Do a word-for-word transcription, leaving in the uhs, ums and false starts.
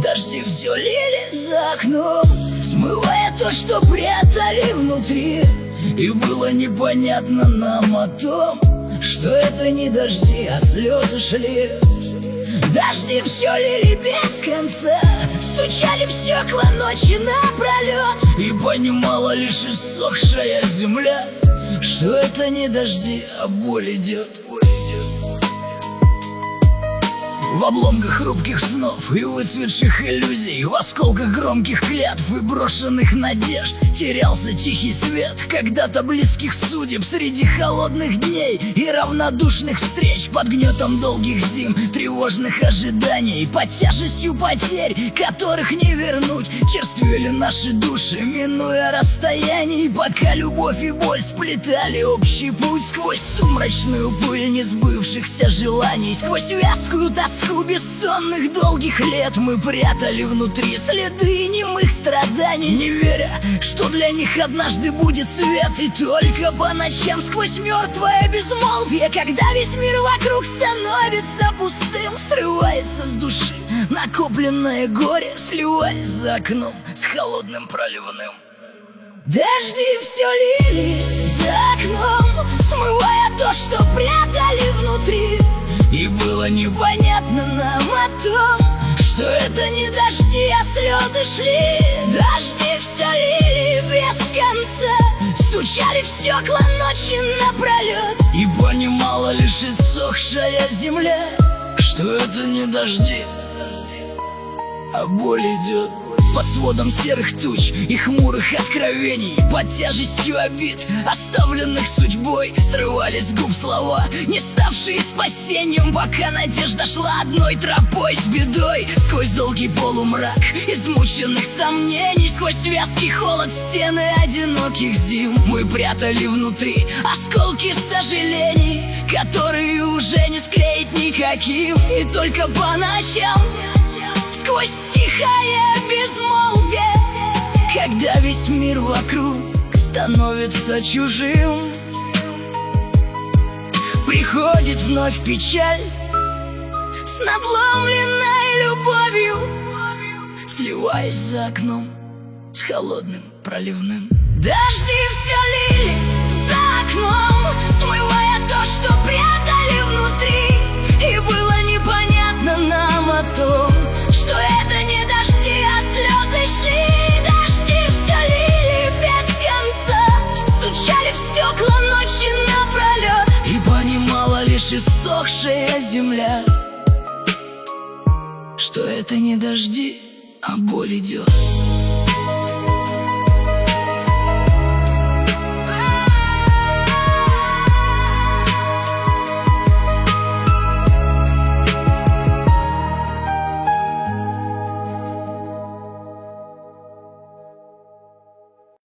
Дожди все лили за окном, смывая то, что прятали внутри. И было непонятно нам о том, что это не дожди, а слезы шли. Дожди все лили без конца, стучали в стекла ночи напролет. И понимала лишь иссохшая земля, что это не дожди, а боль идет. В обломках хрупких снов и выцветших иллюзий, в осколках громких клятв и брошенных надежд терялся тихий свет когда-то близких судеб среди холодных дней и равнодушных встреч, под гнетом долгих зим, тревожных ожиданий, под тяжестью потерь, которых не вернуть. Черствели наши души, минуя расстояний, пока любовь и боль сплетали общий путь сквозь сумрачную пыль несбывшихся желаний, сквозь вязкую тоску бессонных долгих лет. Мы прятали внутри следы немых страданий, не веря, что для них однажды будет свет. И только по ночам сквозь мертвое безмолвие, когда весь мир вокруг становится пустым, срывается с души накопленное горе, сливаясь за окном с холодным проливным. Дожди все лили за окном, смывая то, что прятали внутри. И было непонятно нам о том, что это не дожди, а слезы шли. Дожди все лили без конца, стучали в стекла ночи напролет. И понимала лишь иссохшая земля, что это не дожди, а боль идет. Под сводом серых туч и хмурых откровений, под тяжестью обид, оставленных судьбой, срывались с губ слова, не ставшие спасением, пока надежда шла одной тропой с бедой. Сквозь долгий полумрак измученных сомнений, сквозь вязкий холод стены одиноких зим, мы прятали внутри осколки сожалений, которые уже не склеить никаким. И только по ночам, сквозь тихое безмолвие, когда весь мир вокруг становится чужим, приходит вновь печаль с надломленной любовью, сливаясь за окном с холодным проливным. Дожди все лили за окном, смывая то, что прятали внутри. И было непонятно нам о том, что это не дожди, а слезы шли. Дожди все лили без конца, стучали в стекла ночи напролет. И понимала лишь иссохшая земля, что это не дожди, а боль идет.